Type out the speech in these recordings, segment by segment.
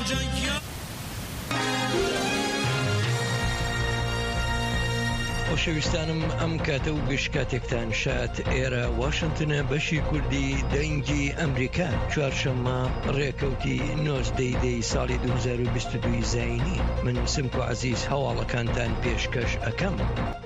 خۆشەویستانم ئەم کاتە و گشتکاتێکتان شات ئێرە واشنگتنە بەشی کوردی دەنگی ئەمریکا چوارشەممە ڕێکەوتی 19 ساڵی 2022 زاینی من سمکۆ عەزیز هەواڵەکانتان پێشکەش ئەکەم.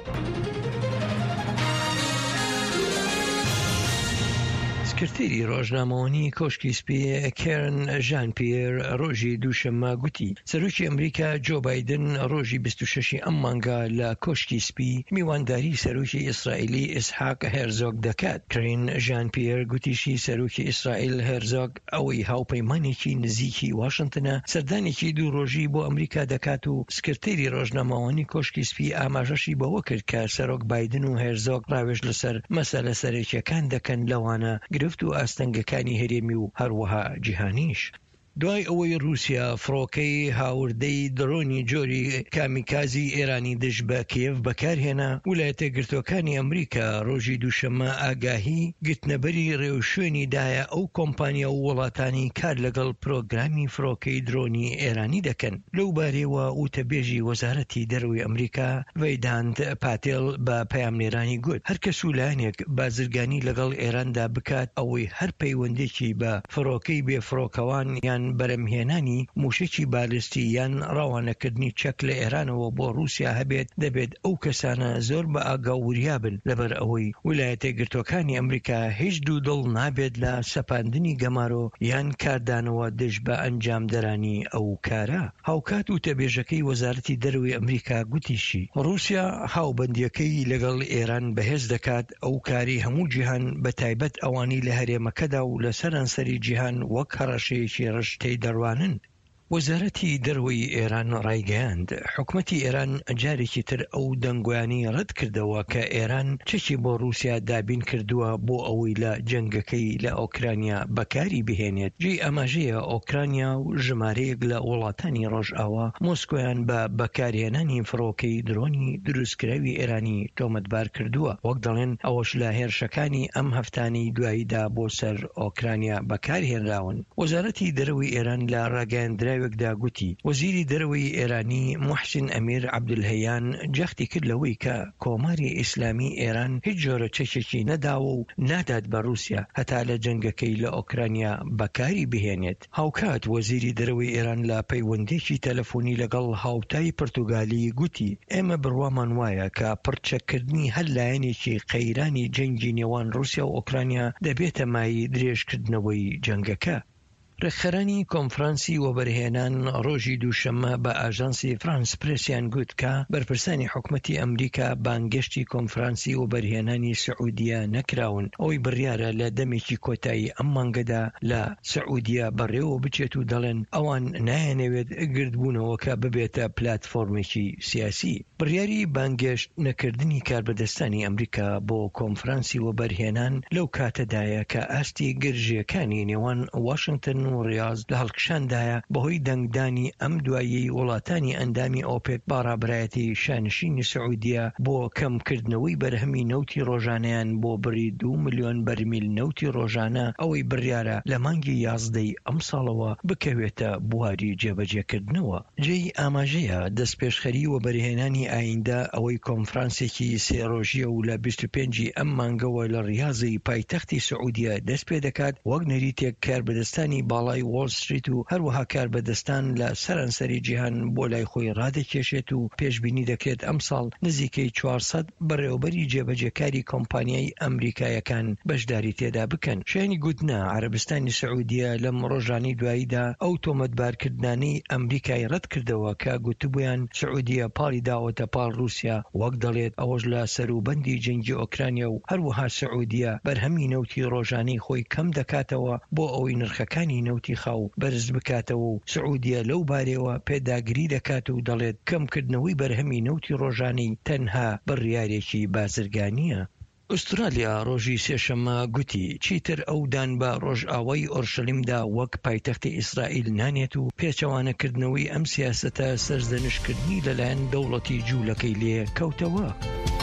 سکرتێری ڕۆژنامەوانی کۆشکی سپی کێرن ژان پێر ڕۆژی دووشەممە گوتی سەرۆکی ئەمریکا جۆ بایدن ڕۆژی 26 ئەم مانگا لە کۆشکی سپی میوانداری سەرۆکی ئیسرائیلی ئیسحاق هێرزۆگ دەکات. کێرن ژان پێر گوتیشی سەرۆکی ئیسرائیل هێرزۆگ ئەوەی هاوپەیمانێکی نزیکی واشنگتنە سەردانێکی دوو ڕۆژی بۆ ئەمریکا دەکات و سکرتێری ڕۆژنامەوانی کۆشکی سپی ئاماژەشی بەوە کرد کە سەرۆک بایدن و هێرزۆگ ڕاوێژ لەسەر مەسەلە سەرەکیەکان دەکەن لەوانە گرفت و ئاستەنگەکانی هەرێمی و هەروەها جیهانیش. دوای ئەوەی رووسیا فڕۆکەی هاوردەی درۆنی جۆری کامیکازی ئێرانی دژ بە کیێڤ بەکارهێنا، ویلایەتە گرتوەکانی ئەمریکا ڕۆژی دووشەممە ئاگاهی گرتنەبەری ڕێوشوێنی دایە ئەو کۆمپانیا و وڵاتانی کار لەگەڵ پرۆگرامی فڕۆکەی درۆنی ئێرانی دەکەن. لەو بارەوە وتەبێژی وەزارەتی دەرەوەی ئەمریکا ڤەیدانت پاتێل بە پەیامنێرانی گوت هەر کەس و لایەنێک بازرگانی لەگەڵ ئێراندا بکات ئەوەی هەر پەیوەندێکی بە فڕۆکەی بێفڕۆکەوان یان بەرەمهێنانی موشکی بالستی یان ڕەوانەکردنی چەک لە ئێرانەوە بۆ رووسیا هەبێت دەبێت ئەو کەسانە زۆر بە ئاگاوریابن لەبەر ئەوەی ویلایەتە گرتوەکانی ئەمریکا هیچ دوودڵ نابێت لە سەپاندنی گەمارۆ یان کاردانەوە دژ بە ئەنجامدەرانی ئەو کارە. هاوکات وتەبێژەکەی وەزارەتی دەرەوەی ئەمریکا گوتیشی ڕووسیا هاوبەندیەکەی لەگەڵ ئێران بەهێز دەکات ئەو کاری هەموو جیهان بە تایبەت ئەوانی لە هەرێمەکەدا و لە سەرانسەری جیهان وەک هەڕەشەیەکی ڕشتەی دەڕوانن. وەزارەتی دەرەوەی ئێران ڕایگەیاند حکومەتی ئێران جارێکی تر ئەو دەنگویانی ڕەت کردەوە کە ئێران چەکی بۆ رووسیا دابین کردووە بۆ ئەوەی لە جەنگەکەی لە ئۆکرانیا بەکاری بهێنێت. جێی ئاماژەیە ئۆکرانیا و ژمارەیەک لە وڵاتانی ڕۆژئاوا مۆسکۆیان بە بەکارهێنانی فڕۆکەی درۆنی دروستکراوی ئێرانی تۆمەتبار کردووە. وەک دەڵێن ئەوەش لە هێرشەکانی ئەم هەفتانەی دواییدا بۆ سەر ئۆکرانیا بەکارهێنراون. وەزارەتی دەرەوەی ئێران لە ڕاگەیاندرا وەکدا گوتی وەزیری دەرەوەی ئێرانی موحسین ئەمیر عەبدولهەیان جەختی کرد لەوەی کە کۆماری ئیسلامی ئێران هیچ جۆرە چەکێکی نەداوە و نادات بە رووسیا هەتا لە جەنگەکەی لە ئۆکرانیا بەکاری بهێنێت. هاوکات وەزیری دەرەوەی ئێران لە پەیوەندێکی تەلەفۆنی لەگەڵ هاوتای پرتوگالی گوتی ئێمە بڕوامان وایە کە پڕچەکردنی هەر لایەنێکی قەیرانی جەنگی نێوان رووسیا و ئۆکرانیا دەبێتە مای درێژکردنەوەی جەنگەکە. ڕێکخەرانی کۆنفرانسی وەبەرهێنان ڕۆژی دووشەممە بە ئاژانسی فرانس پرێسیان گوت کە بەرپرسانی حکومەتی ئەمریکا بانگشتی کۆنفرانسی وەبەرهێنانی سعودیە نەکراون. ئەوەی بڕیارە لە دەمێکی کۆتایی ئەم مانگەدا لە سعودیە بەڕێوە بچێت و دەڵێن ئەوان نایەنەوێت گردبوونەوەکە ببێتە پلاتفۆرمێکی سیاسی. بڕیاری بانگشت نەکردنی کاربەدەستانی ئەمریکا بۆ کۆنفرانسی وەبەرهێنان لەو کاتەدایە کە ئاستی گرژیەکانی نێوان واشنگتن و ڕیاض لە هەڵکشاندایە بەهۆی دەنگدانی ئەم دوایی وڵاتانی ئەندامی ئۆپێک باڕابرایەتی شانشینی سعودیە بۆ کەمکردنەوەی بەرهەمی نەوتی ڕۆژانەیان بۆ بڕی 2 ملیۆن بەرمیل نەوتی ڕۆژانە ئەوەی بڕیارە لە مانگی 11 ئەم ساڵەوە بکەوێتە بواری جێبەجێکردنەوە. جێی ئاماژەیە دەستپێشخەری وەبەرهێنانی ئایندە ئەوەی کۆنفرانسێکی سێڕۆژیە و لە 25 ئەم مانگەوە لە ریاضی پایتەختی سعودیە دەست پێ دەکات وەک نەریتێک کاربەدەستانی باڵای وۆل ستریت و هەروەها کاربەدەستان لە سەرانسەری جیهان بۆ لای خۆی ڕادەکێشێت و پێشبینی دەکرێت ئەم ساڵ نزیکەی 400 بەڕێوەبەری جێبەجێکاری کۆمپانیای ئەمریکایەکان بەشداری تێدا بکەن. شایانی گوتنە عەرەبستانی سعودیە لەم ڕۆژانی دواییدا ئەو تۆمەتبارکردنانەی ئەمریکای ڕەت کردەوە کە گوتبوویان سعودیە پاڵی داوەتە پاڵ رووسیا وەک دەڵێت ئەوەش لە سەروبەندی جەنگی ئۆکرانیا و هەروەها سعودیە بەرهەمی نەوتی ڕۆژانەی خۆی کەم دەکاتەوە بۆ ئەوەی نرخەکانی نەوتی خاو بەرز بکاتەوە و سعودیە لەو بارەوە پێداگری دەکات و دەڵێت کەمکردنەوەی بەرهەمی نەوتی ڕۆژانەی تەنها بڕیارێکی بازرگانیە. ئوسترالیا ڕۆژی سێشەممە گوتی چیتر ئەو دان بە ڕۆژئاوای ئۆرشەلیمدا وەک پایتەختی ئیسرائیل نانێت و پێچەوانەکردنەوەی ئەم سیاسەتە سەرزەنشکردنی لەلایەن دەوڵەتی جوولەکەی لێ کەوتەوە.